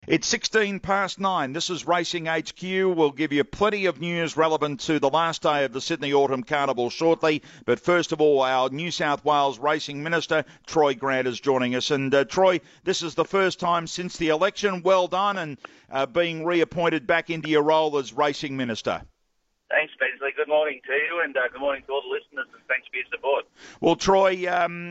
It's 16 past 9. This is Racing HQ. We'll give you plenty of news relevant to the last day of the Sydney Autumn Carnival shortly. But first of all, our New South Wales Racing Minister, Troy Grant, is joining us. And Troy, this is the first time since the election. Well done, and being reappointed back into your role as Racing Minister. Thanks, Bensley. Good morning to you, and good morning to all the listeners, and thanks for your support. Well, Troy,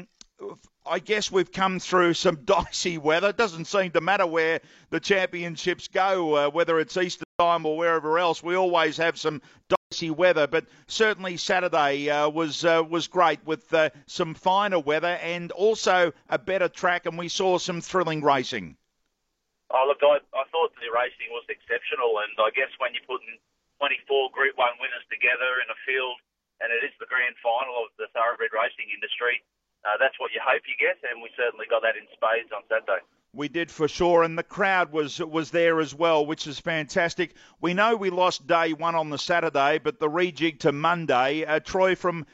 I guess we've come through some dicey weather. It doesn't seem to matter where the championships go, whether it's Easter time or wherever else. We always have some dicey weather, but certainly Saturday was great with some finer weather and also a better track, and we saw some thrilling racing. Oh, look, I thought the racing was exceptional, and I guess when you put 24 Group 1 winners together in a field, and it is the grand final of the thoroughbred racing industry, that's what you hope you get, and we certainly got that in spades on Saturday. We did for sure, and the crowd was there as well, which is fantastic. We know we lost day one on the Saturday, but the rejig to Monday, Troy, from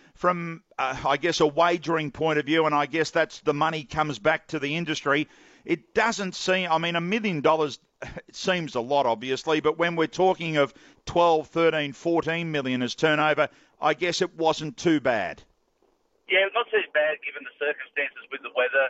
I guess a wagering point of view, and I guess that's the money comes back to the industry. It doesn't seem, I mean, $1 million it seems a lot, obviously, but when we're talking of 12, 13, 14 million as turnover, I guess it wasn't too bad. Yeah, not too bad given the circumstances with the weather.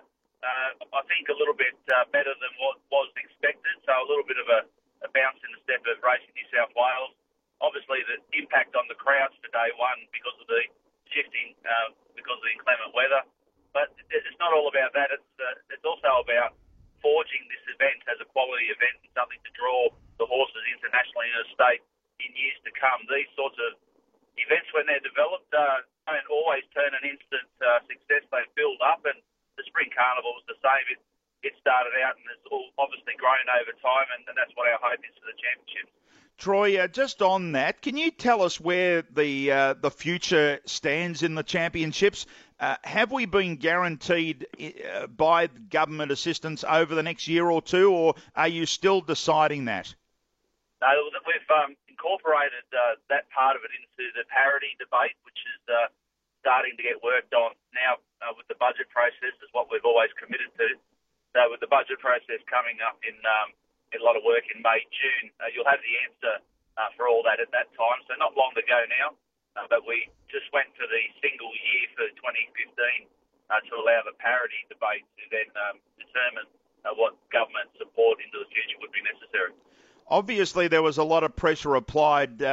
I think a little bit better than what was expected, so a little bit of a bounce in the step of Racing New South Wales. Obviously, the impact on the crowds for day one because of the shifting, because of the inclement weather. But it's not all about that. It's also about forging this event as a quality event and something to draw the horses internationally in the state in years to come. These sorts of events, when they're developed, don't always turn an instant success. They build up, and the Spring Carnival was the same. It started out and it's all obviously grown over time, and that's what our hope is for the championships. Troy, just on that, can you tell us where the future stands in the championships? Have we been guaranteed by government assistance over the next year or two, or are you still deciding that? No, we've incorporated that part of it into the parity debate, which is starting to get worked on now with the budget process, is what we've always committed to. So with the budget process coming up in a lot of work in May, June, you'll have the answer for all that at that time. So not long to go now, but we just went for the single year for 2015 to allow the parity debate to then determine what government support into the future would be necessary. Obviously, there was a lot of pressure applied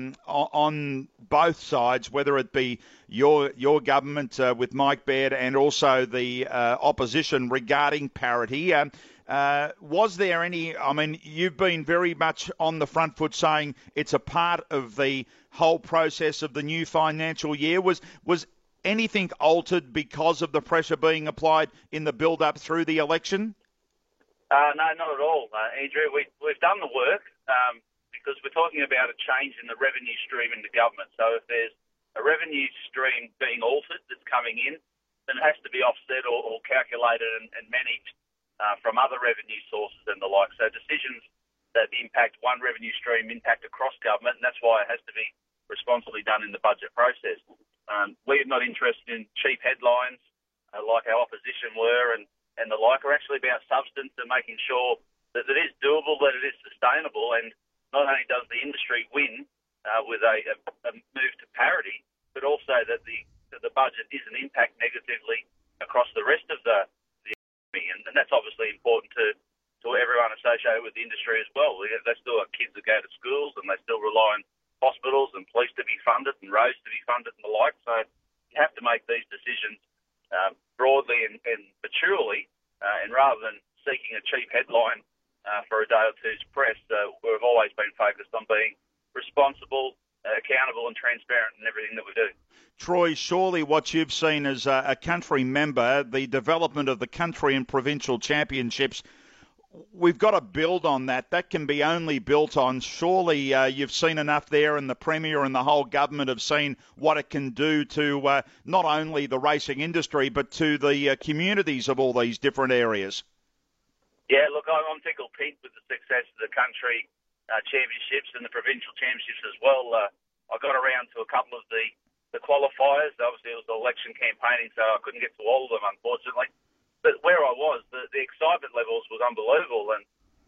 on both sides, whether it be your government with Mike Baird and also the opposition regarding parity. Was there any, I mean, you've been very much on the front foot saying it's a part of the whole process of the new financial year. Was anything altered because of the pressure being applied in the build-up through the election? No, not at all, Andrew. We've done the work because we're talking about a change in the revenue stream in the government. So if there's a revenue stream being altered that's coming in, then it has to be offset or calculated and managed from other revenue sources and the like. So decisions that impact one revenue stream impact across government, and that's why it has to be responsibly done in the budget process. We're not interested in cheap headlines like our opposition were and the like. Are actually about substance and making sure that it is doable, that it is sustainable, and not only does the industry win with a move to parity, but also that the budget isn't impact negatively across the rest of the economy, and that's obviously important to everyone associated with the industry as well. They still have kids that go to schools, and they still rely on hospitals and police to be funded and roads to be funded and the like. So you have to make these decisions broadly and maturely, and rather than seeking a cheap headline for a day or two's press, we've always been focused on being responsible, accountable and transparent in everything that we do. Troy, surely what you've seen as a country member, the development of the country and provincial championships, we've got to build on that. That can be only built on. Surely you've seen enough there, and the Premier and the whole government have seen what it can do to not only the racing industry, but to the communities of all these different areas. Yeah, look, I'm tickled pink with the success of the country championships and the provincial championships as well. I got around to a couple of the qualifiers. Obviously, it was election campaigning, so I couldn't get to all of them, unfortunately. But where I was, the excitement levels was unbelievable, and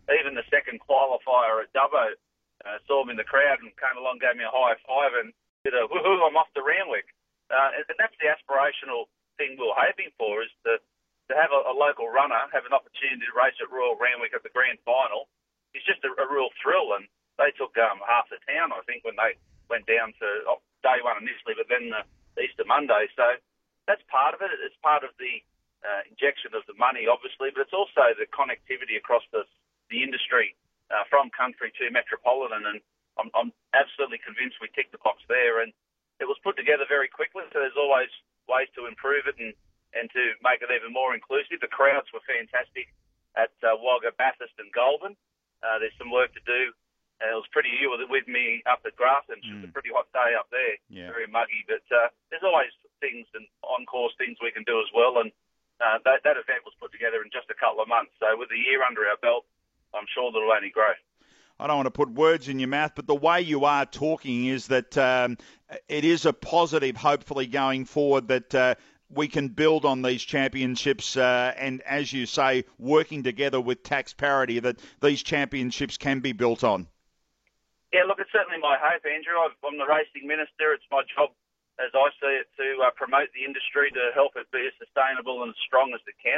even the second qualifier at Dubbo saw him in the crowd and came along, gave me a high five and did a woohoo, I'm off to Randwick. And that's the aspirational thing we were hoping for, is to have a local runner have an opportunity to race at Royal Randwick at the grand final. It's just a real thrill, and they took half the town, I think, when they went down to day one initially, but then Easter Monday. So that's part of it. It's part of the injection of the money, obviously, but it's also the connectivity across the industry from country to metropolitan, and I'm absolutely convinced we ticked the box there. And it was put together very quickly, so there's always ways to improve it and to make it even more inclusive. The crowds were fantastic at Wagga, Bathurst and Goulburn. There's some work to do. It was pretty, you were with me up at Grafton. It was a pretty hot day up there, very muggy. But there's always things and on-course things we can do as well. And that event was put together in just a couple of months. So with a year under our belt, I'm sure that it'll only grow. I don't want to put words in your mouth, but the way you are talking is that it is a positive, hopefully, going forward, that we can build on these championships and, as you say, working together with tax parity, that these championships can be built on. Yeah, look, it's certainly my hope, Andrew. I'm the racing minister. It's my job, as I see it, to promote the industry, to help it be as sustainable and as strong as it can.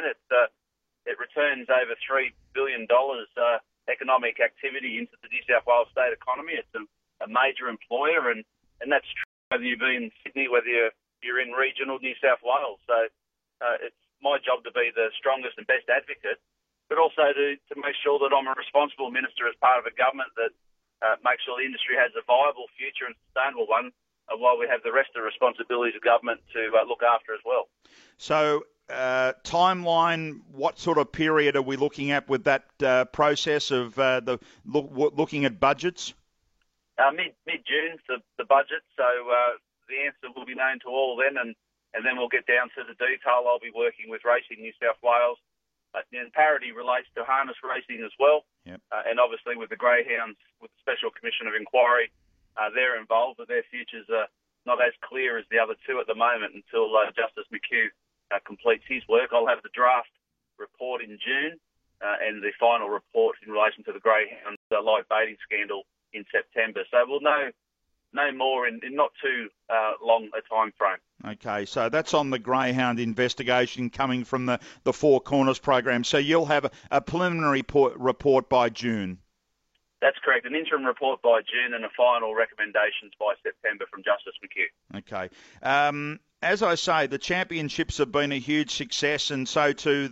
It returns over $3 billion economic activity into the New South Wales state economy. It's a major employer, and that's true whether you be in Sydney, whether you're in regional New South Wales. So it's my job to be the strongest and best advocate, but also to make sure that I'm a responsible minister as part of a government that makes sure the industry has a viable future and sustainable one, while we have the rest of the responsibilities of government to look after as well. So timeline, what sort of period are we looking at with that process of looking at budgets? Mid-June, the budget. So the answer will be known to all then, and then we'll get down to the detail. I'll be working with Racing New South Wales. And parity relates to harness racing as well. Yep. And obviously with the greyhounds, with the Special Commission of Inquiry, they're involved, but their futures are not as clear as the other two at the moment until Justice McHugh completes his work. I'll have the draft report in June and the final report in relation to the greyhound live baiting scandal in September. So we'll know more in not too long a time frame. Okay, so that's on the greyhound investigation coming from the Four Corners program. So you'll have a preliminary report by June. That's correct. An interim report by June and a final recommendations by September from Justice McHugh. Okay. As I say, the championships have been a huge success, and so too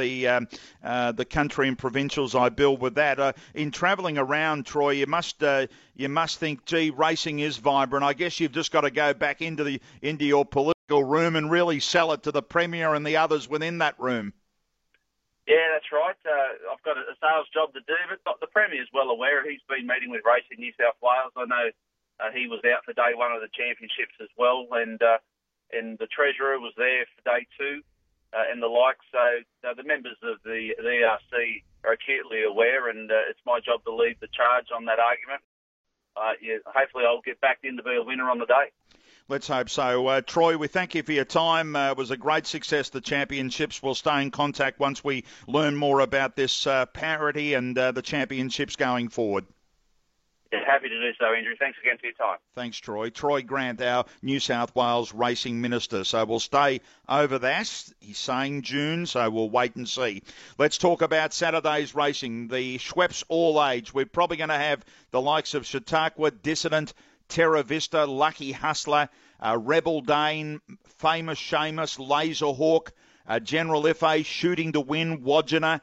the country and provincials. I build with that. In travelling around, Troy, you must think, gee, racing is vibrant. I guess you've just got to go back into your political room and really sell it to the Premier and the others within that room. Yeah, that's right. I've got a sales job to do, but the Premier's well aware. He's been meeting with Racing New South Wales. I know he was out for day one of the championships as well, and the Treasurer was there for day two, and the like. So the members of the ERC are acutely aware, and it's my job to lead the charge on that argument. Hopefully I'll get back in to be a winner on the day. Let's hope so. Troy, we thank you for your time. It was a great success, the championships. We'll stay in contact once we learn more about this parity and the championships going forward. Yeah, happy to do so, Andrew. Thanks again for your time. Thanks, Troy. Troy Grant, our New South Wales Racing Minister. So we'll stay over that. He's saying June, so we'll wait and see. Let's talk about Saturday's racing. The Schweppes All Age. We're probably going to have the likes of Chautauqua, Dissident, Terra Vista, Lucky Hustler, Rebel Dane, Famous Seamus, Laserhawk, General Ife, Shooting to Win, Wodgina,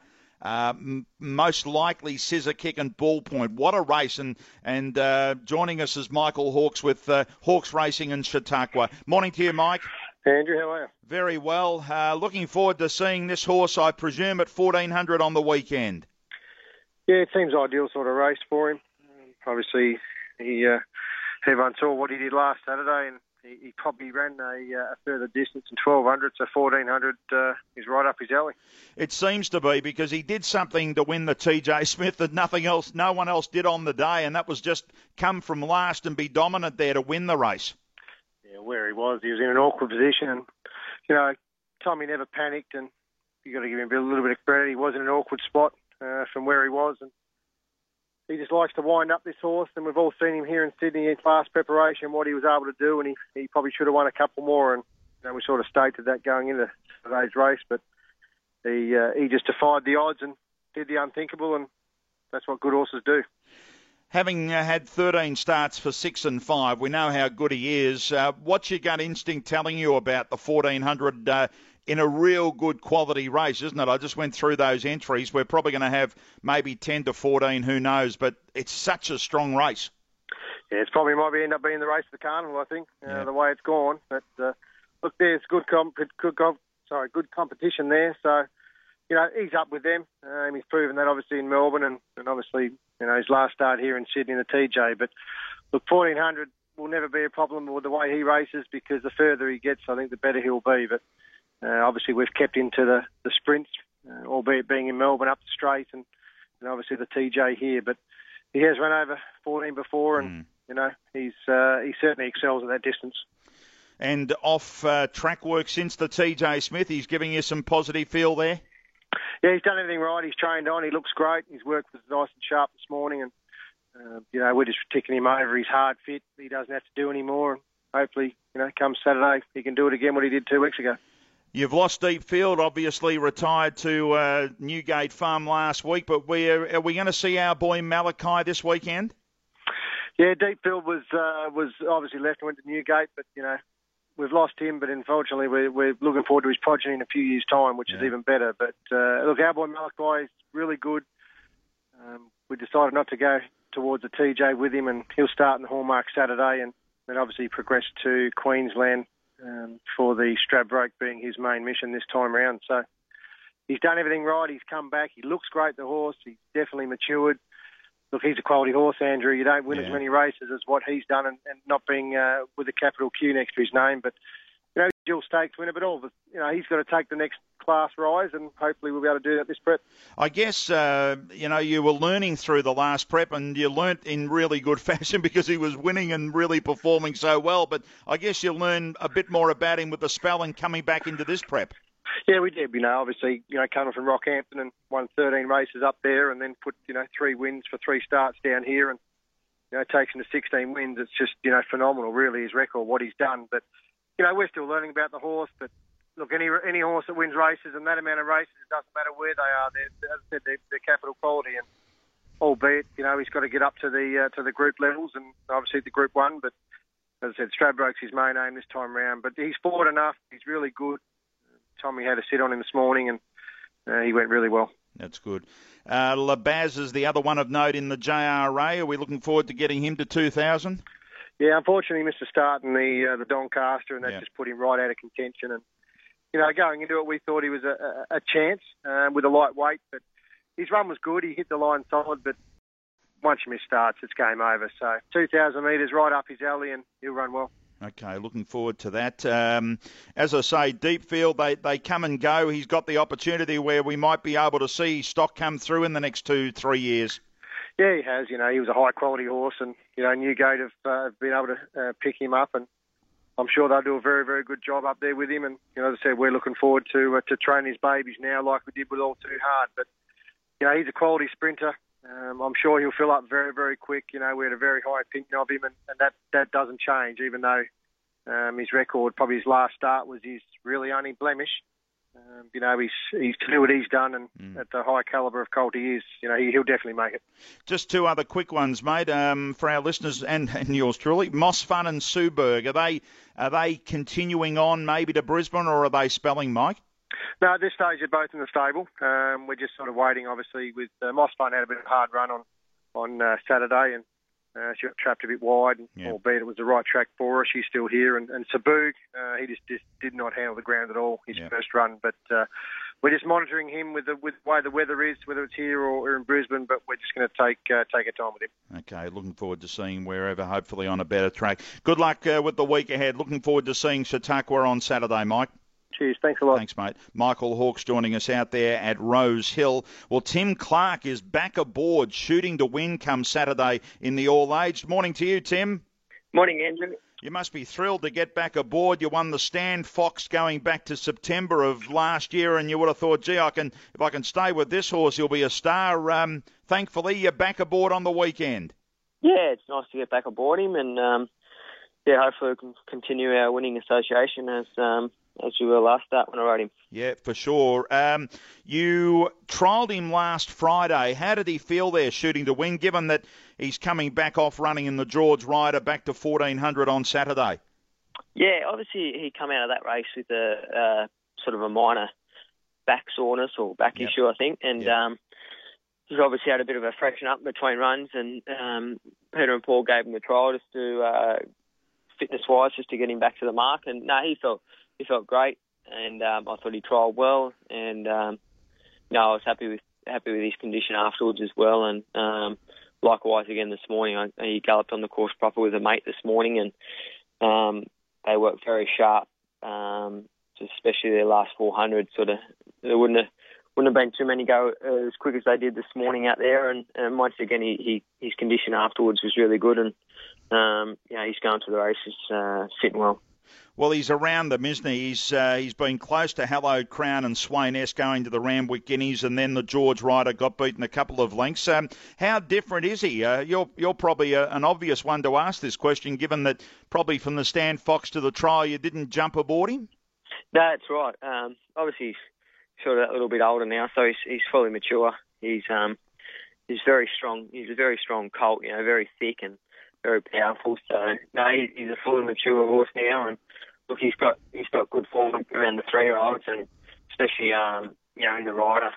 most likely Scissor Kick and Ballpoint. What a race. And joining us is Michael Hawkes with Hawkes Racing in Chautauqua. Morning to you, Mike. Andrew, how are you? Very well. Looking forward to seeing this horse, I presume, at 1400 on the weekend. Yeah, it seems ideal sort of race for him. Obviously, everyone saw what he did last Saturday, and he probably ran a further distance in 1200, so 1400 is right up his alley. It seems to be, because he did something to win the TJ Smith that no one else did on the day, and that was just come from last and be dominant there to win the race. Yeah, where he was in an awkward position, and Tommy never panicked, and you got to give him a little bit of credit. He was in an awkward spot from where he was, and he just likes to wind up this horse, and we've all seen him here in Sydney in class preparation, what he was able to do, and he probably should have won a couple more, and we sort of stated that going into today's race, but he just defied the odds and did the unthinkable, and that's what good horses do. Having had 13 starts for 6 and 5, we know how good he is. What's your gut instinct telling you about the 1400 in a real good quality race, isn't it? I just went through those entries. We're probably going to have maybe 10 to 14, who knows, but it's such a strong race. Yeah, it's probably might end up being the race of the carnival, I think, the way it's gone. But look, there's good competition there. So, he's up with them. He's proven that obviously in Melbourne and obviously, his last start here in Sydney in the TJ. But look, 1400 will never be a problem with the way he races, because the further he gets, I think the better he'll be. But obviously we've kept into the sprints, albeit being in Melbourne up the straight and obviously the TJ here. But he has run over 14 before, and he certainly excels at that distance. And off track work since the TJ Smith, he's giving you some positive feel there? Yeah, he's done everything right. He's trained on. He looks great. His work was nice and sharp this morning, and we're just ticking him over. He's hard fit. He doesn't have to do any more. And hopefully, come Saturday, he can do it again what he did 2 weeks ago. You've lost Deepfield, obviously retired to Newgate Farm last week, but are we going to see our boy Malachi this weekend? Yeah, Deepfield was obviously left and went to Newgate, but we've lost him. But unfortunately, we're looking forward to his progeny in a few years' time, which is even better. But look, our boy Malachi is really good. We decided not to go towards the TJ with him, and he'll start in the Hallmark Saturday, and then obviously progress to Queensland for the Stradbroke being his main mission this time round. So he's done everything right. He's come back. He looks great, the horse. He's definitely matured. Look, he's a quality horse, Andrew. You don't win as many races as what he's done, and not being with a capital Q next to his name. But, he's a dual stakes winner, but he's got to take the next class rise, and hopefully we'll be able to do that this prep. I guess, you were learning through the last prep, and you learnt in really good fashion because he was winning and really performing so well. But I guess you'll learn a bit more about him with the spell and coming back into this prep. Yeah, we did. Obviously, coming from Rockhampton and won 13 races up there, and then put 3 wins for 3 starts down here, and takes him to 16 wins. It's just phenomenal, really, his record, what he's done. But we're still learning about the horse. But look, any horse that wins races, and that amount of races, it doesn't matter where they are. As I said, they're capital quality, and albeit he's got to get up to the group levels, and obviously the Group 1. But as I said, Stradbroke's his main aim this time round. But he's forward enough. He's really good. Tommy had a sit on him this morning, and he went really well. That's good. Labaz is the other one of note in the JRA. Are we looking forward to getting him to 2,000? Yeah, unfortunately, missed a start in the Doncaster, and that just put him right out of contention. And going into it, we thought he was a chance with a lightweight, but his run was good. He hit the line solid, but once you miss starts, it's game over. So 2,000 metres right up his alley, and he'll run well. Okay, looking forward to that. As I say, Deepfield, they come and go. He's got the opportunity where we might be able to see stock come through in the next 2-3 years. Yeah, he has. He was a high-quality horse, and, Newgate have been able to pick him up, and I'm sure they'll do a very, very good job up there with him. And, as I said, we're looking forward to training his babies now like we did with All Too Hard. But, he's a quality sprinter. I'm sure he'll fill up very, very quick. We had a very high opinion of him, and that doesn't change, even though his record, probably his last start, was his really only blemish. He's to do what he's done, and at the high calibre of colt he is, he'll definitely make it. Just 2 other quick ones, mate, for our listeners and yours truly. Moss Fun and Suberg, are they continuing on maybe to Brisbane, or are they spelling, Mike? No, at this stage they're both in the stable. We're just sort of waiting, obviously, with Moss Fun had a bit of a hard run on Saturday, and she got trapped a bit wide, albeit it was the right track for her. She's still here. And Sabug, he just did not handle the ground at all, his first run. But we're just monitoring him with the way the weather is, whether it's here or in Brisbane, but we're just going to take our time with him. Okay, looking forward to seeing him wherever, hopefully on a better track. Good luck with the week ahead. Looking forward to seeing Chautauqua on Saturday, Mike. Cheers. Thanks a lot. Thanks, mate. Michael Hawkes joining us out there at Rose Hill. Well, Tim Clark is back aboard, shooting to win come Saturday in the All-Age. Morning to you, Tim. Morning, Andrew. You must be thrilled to get back aboard. You won the Stan Fox going back to September of last year, and you would have thought, gee, if I can stay with this horse, he'll be a star. Thankfully, you're back aboard on the weekend. Yeah, it's nice to get back aboard him, and hopefully we can continue our winning association as we were last start when I rode him. Yeah, for sure. You trialled him last Friday. How did he feel there shooting to win, given that he's coming back off running in the George Rider back to 1400 on Saturday? Yeah, obviously he come out of that race with a sort of a minor back soreness or back issue, I think, and he's obviously had a bit of a freshen up between runs, and Peter and Paul gave him a trial just to fitness-wise, just to get him back to the mark, and no, he felt great, and I thought he trialled well, and I was happy with his condition afterwards as well, and likewise again this morning. He galloped on the course proper with a mate this morning, and they worked very sharp, especially their last 400. Sort of, there wouldn't have been too many go as quick as they did this morning out there, and once again his condition afterwards was really good, and he's going to the races fitting well. Well, he's around them, isn't he? He's been close to Hallowed Crown and Swain S going to the Randwick Guineas, and then the George Rider got beaten a couple of lengths. How different is he? You're probably an obvious one to ask this question, given that probably from the Stan Fox to the trial you didn't jump aboard him? No, that's right. Obviously he's sort of a little bit older now, so he's fully mature. He's very strong. He's a very strong colt, very thick and very powerful. So no, he's a fully mature horse now, and look, he's got good form around the 3-year-olds, and especially in the rider.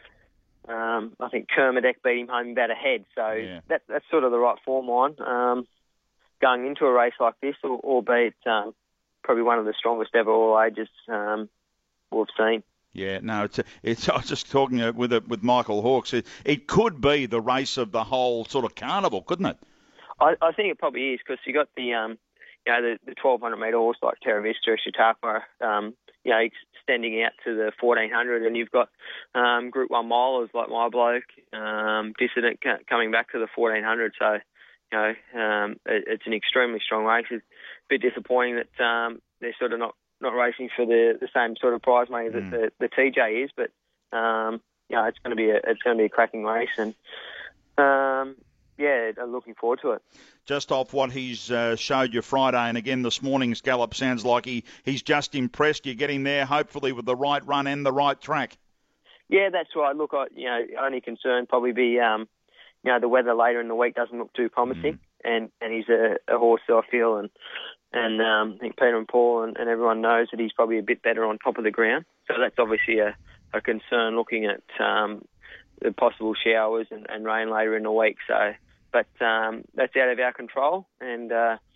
I think Kermadec beat him home about a head, so that's sort of the right form line going into a race like this, albeit probably one of the strongest ever all ages we've seen. Yeah, no, it's. I was just talking with Michael Hawkes. It could be the race of the whole sort of carnival, couldn't it? I think it probably is, because you got the 1,200 metre horse like Terra Vista, Chautauqua, extending out to the 1,400, and you've got Group 1 milers like My Bloke, Dissident coming back to the 1,400. So, it's an extremely strong race. It's a bit disappointing that they're sort of not racing for the same sort of prize money that the TJ is, but it's going to be a cracking race, and I'm looking forward to it. Just off what he's showed you Friday, and again this morning's gallop sounds like he's just impressed. You're getting there, hopefully, with the right run and the right track. Yeah, that's right. Look, only concern probably be the weather later in the week doesn't look too promising, and he's a horse that I feel and I think Peter and Paul and everyone knows that he's probably a bit better on top of the ground. So that's obviously a concern, looking at the possible showers and rain later in the week. So. But that's out of our control, and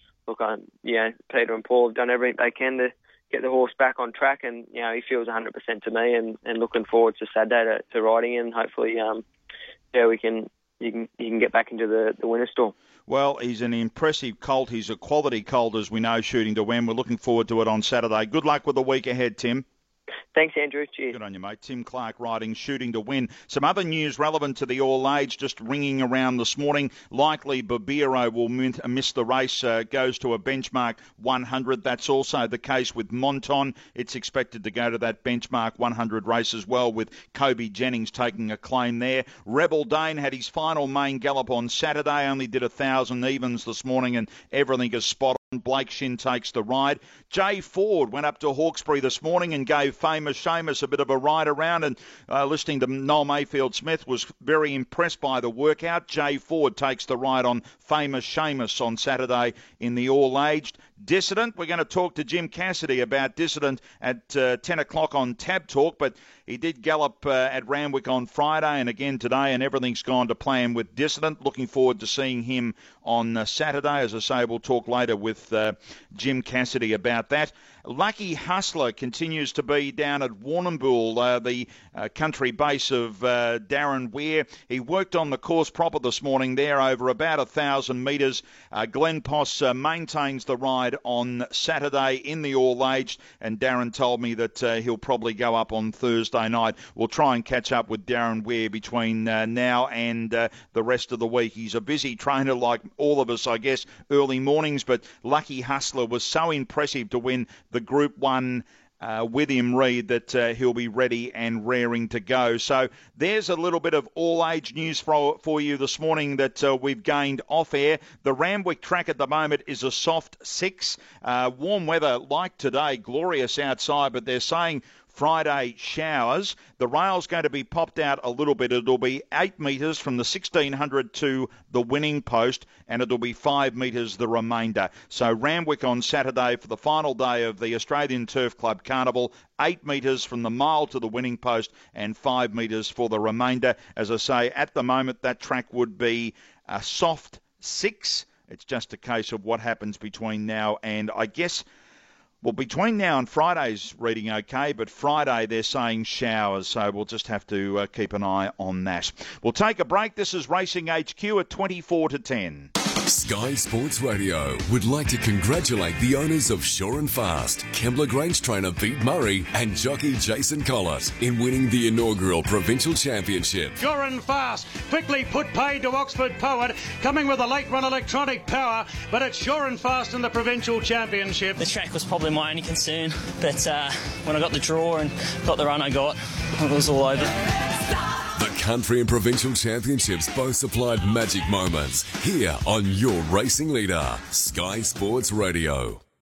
Peter and Paul have done everything they can to get the horse back on track, and he feels 100% to me, and looking forward to Saturday to riding, and hopefully you can get back into the winner's stall. Well, he's an impressive colt. He's a quality colt, as we know, shooting to win. We're looking forward to it on Saturday. Good luck with the week ahead, Tim. Thanks, Andrew. Cheers. Good on you, mate. Tim Clark riding Shooting to Win. Some other news relevant to the all-age just ringing around this morning. Likely Babiro will miss the race, goes to a benchmark 100. That's also the case with Monton. It's expected to go to that benchmark 100 race as well, with Kobe Jennings taking a claim there. Rebel Dane had his final main gallop on Saturday, only did 1,000 evens this morning, and everything is spot on. Blake Shin takes the ride. Jay Ford went up to Hawkesbury this morning and gave Famous Seamus a bit of a ride around, and listening to Noel Mayfield-Smith was very impressed by the workout. Jay Ford takes the ride on Famous Seamus on Saturday in the all-aged. Dissident, we're going to talk to Jim Cassidy about Dissident at 10 o'clock on Tab Talk, but he did gallop at Randwick on Friday and again today, and everything's gone to plan with Dissident. Looking forward to seeing him on Saturday. As I say, we'll talk later with Jim Cassidy about that. Lucky Hustler continues to be down at Warrnambool, the country base of Darren Weir. He worked on the course proper this morning there over about 1,000 metres. Glenn Poss maintains the ride ride on Saturday in the all-aged, and Darren told me that he'll probably go up on Thursday night. We'll try and catch up with Darren Ware between now and the rest of the week. He's a busy trainer like all of us, I guess, early mornings, but Lucky Hustler was so impressive to win the Group 1 with him, Reid, that he'll be ready and raring to go. So there's a little bit of all-age news for you this morning that we've gained off-air. The Randwick track at the moment is a soft 6. Warm weather like today, glorious outside, but they're saying Friday showers. The rail's going to be popped out a little bit. It'll be 8 metres from the 1600 to the winning post, and it'll be 5 metres the remainder. So Randwick on Saturday for the final day of the Australian Turf Club Carnival, 8 metres from the mile to the winning post and 5 metres for the remainder. As I say, at the moment that track would be a soft 6. It's just a case of what happens between now and, I guess, well, between now and Friday's reading okay, but Friday they're saying showers, so we'll just have to keep an eye on that. We'll take a break. This is Racing HQ at 24 to 10. Sky Sports Radio would like to congratulate the owners of Sure and Fast, Kembla Grange trainer Pete Murray and jockey Jason Collett in winning the inaugural Provincial Championship. Sure and Fast quickly put paid to Oxford Poet, coming with a late run electronic power, but it's Sure and Fast in the Provincial Championship. The track was probably my only concern, but when I got the draw and got the run I got, it was all over. The Country and Provincial Championships both supplied magic moments here on your racing leader, Sky Sports Radio.